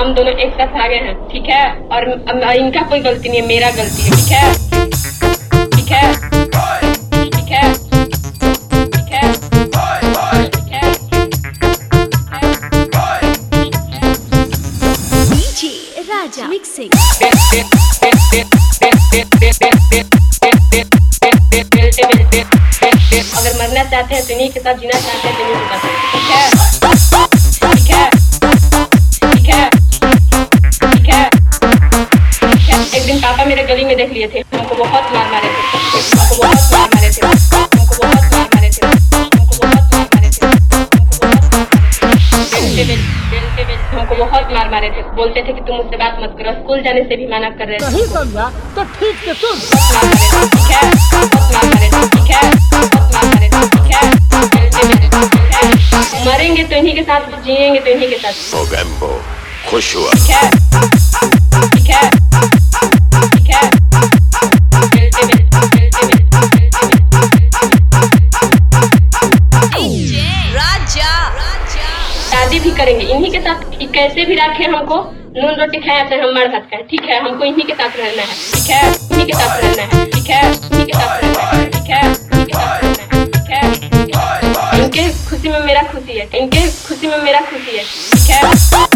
हम दोनों एक साथ आ गए हैं, ठीक है। और इनका कोई गलती नहीं है, मेरा गलती है, ठीक है, ठीक है, ठीक है, ठीक है, ठीक है। DJ Raja mixing. अगर मरना चाहते हैं तो इन्हीं के साथ, जीना चाहते हैं तो इन्हीं के साथ, ठीक है, ठीक है, ठीक है, ठीक है, ठीक है। एक दिन पापा मेरे गली में देख लिए थे, हमको बहुत मार मारे थे, हमको बहुत मार मारे थे, हमको बहुत मार मारे थे, हमको बहुत मार मारे थे, हमको बहुत मार मारे थे। बोलते थे कि तुम मुझसे बात मत करो, स्कूल जाने से भी मना कर रहे थे। नहीं समझा तो ठीक से सुन। ठीक है, बहुत मार मारे थे, ठीक है, बहुत मार मारे थे, ठीक है। मरेंगे तो इन्हीं के साथ, जिएंगे तो इन्हीं के साथ। मोगेम्बो खुश हुआ। ठीक है, ठीक है, ठीक है। डीजे राजा। शादी भी करेंगे इन्हीं के साथ, कैसे भी रखे हमको, नून रोटी खाए अपने हम मर हट खाए, ठीक है। हमको इन्हीं के साथ रहना है, ठीक है, इन्हीं के साथ रहना है, ठीक है, इन्हीं के साथ रहना है, ठीक है, इन्हीं के साथ रहना है, ठीक है। इनके खुशी में मेरा खुशी है, इनके खुशी में मेरा खुशी है, ठीक है।